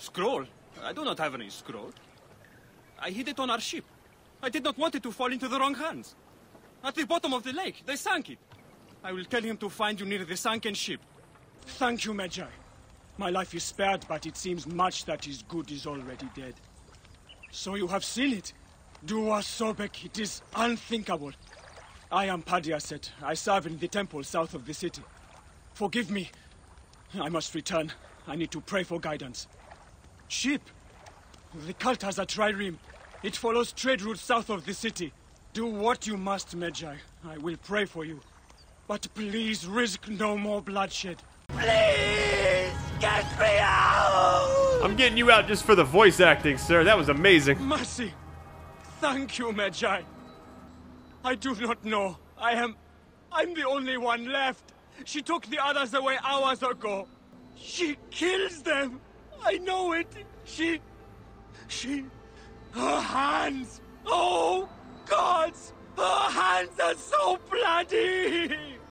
Scroll? I do not have any scroll. I hid it on our ship. I did not want it to fall into the wrong hands. At the bottom of the lake, they sank it. I will tell him to find you near the sunken ship. Thank you, Medjay. My life is spared, but it seems much that is good is already dead. So you have seen it? Dua Sobek, it is unthinkable. I am Padiaset. I serve in the temple south of the city. Forgive me. I must return. I need to pray for guidance. Ship! The cult has a trireme. It follows trade routes south of the city. Do what you must, Medjay. I will pray for you. But please risk no more bloodshed. Please get me out! I'm getting you out just for the voice acting, sir. That was amazing. Mercy! Thank you, Medjay. I do not know. I'm the only one left. She took the others away hours ago. She kills them. I know it. Her hands. Oh, gods! Her hands are so bloody!